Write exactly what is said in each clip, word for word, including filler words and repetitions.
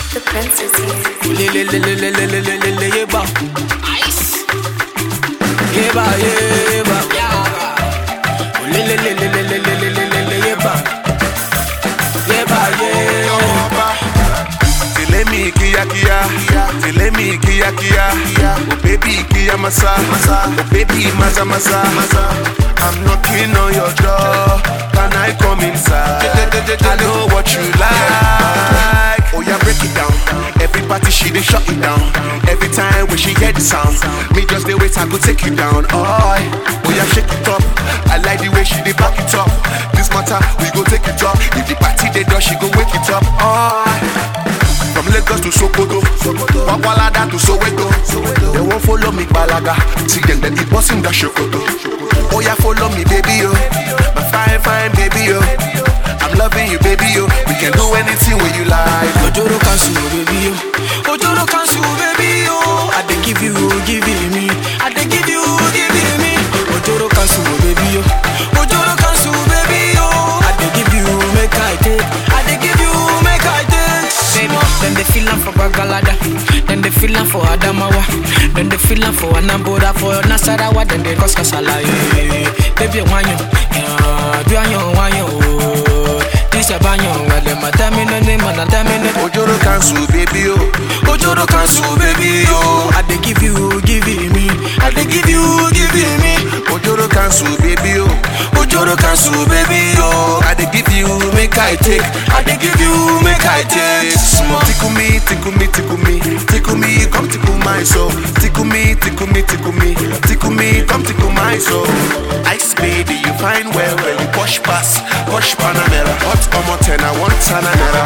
The prince is here. Le le le le le le le le le le yeba. Ice. Yeba yeba. Le le le le le le le le le le le yeba. Yeba yeba. Tell me kia kia, tell me kia kia. Oh baby kia masa, oh baby maza maza. I'm knocking on your door. Can I come inside? I know what you like. Oh yeah, break it down. Every party she dey shut it down. Every time when she hear the sound, me just dey wait, I go take you down. Oh, oh yeah, shake it up. I like the way she dey back it up. This matter we go take it up. If the party dey done, she go wake it up. Oh. From Lagos to Sokoto, Wakwalada to Soweto. They won't follow me, Balaga. See them, then it wasn't that Shokoto. Oh yeah, follow me, baby, yo. My fine, fine, baby, yo. I'm loving you, baby, yo. We can do anything when you like. Ojoro kansu, baby, yo. Ojoro kansu, baby, yo. I dey give you, give it me. I dey give you, give it me. Ojoro kansu, baby, yo. Ojoro kansu, baby, yo. I dey give you, make I take. I dey give you, make I take. Then they feelin' for Bagalada, then they feelin' for Adamawa, then they feelin' for Anambra, for Nasarawa, then they cause Kasala. Baby, wanyo, do you wanyo? This a banyo, well, the madam in the name, madam in the Ojoro kansu, baby, yo. Ojoro kansu, baby, yo. I dey give you, give it me. I dey give you, give it me. Ojoro kansu, baby, yo. Ojoro kansu, baby, yo. I dey give you, make I take. I dey give you, make I take. Small. Tickle me, tickle me, tickle me, tickle me, come tickle my soul. Tickle me, tickle me, tickle me, tickle me, come tickle my soul. Ice baby, you fine well when you push pass, push Panamera. Hot omo ten, I want Tanamera.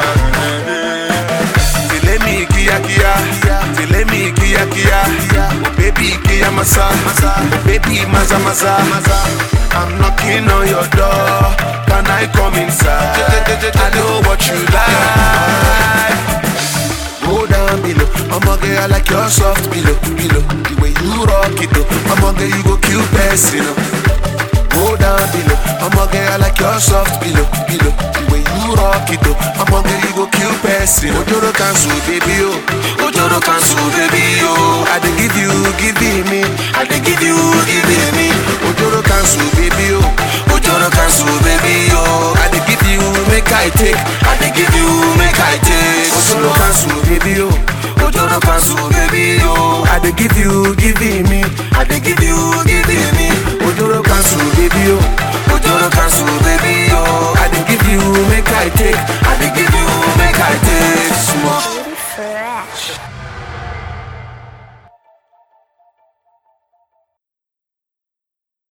Tell me kia kia, tell me kia kia. Oh baby kia masa, oh baby maza maza. I'm knocking on your door. Can I come inside? I know what you like. Go down below, I'ma get I like your soft pillow, pillow. The way you rock it though, I'ma get you go kill person. Go down below, I'ma get I like your soft pillow, pillow. The way you rock it though, I'ma get you go kill person. Ojoro kansu baby yo, Ojoro kansu, baby, yo. I dey give you, give it me. I dey give you, give it me. Ojoro kansu baby yo, Ojoro kansu, baby, yo. I dey give you, make I take. I dey give you, make I take. Ojoro kansu baby yo, Ojoro kansu, baby, yo. I dey give you, give it me. I dey give you, give it me. Ojoro kansu baby yo, Ojoro kansu, baby, yo. I dey give you, make I take. I dey give you, make I take. Small. Fresh.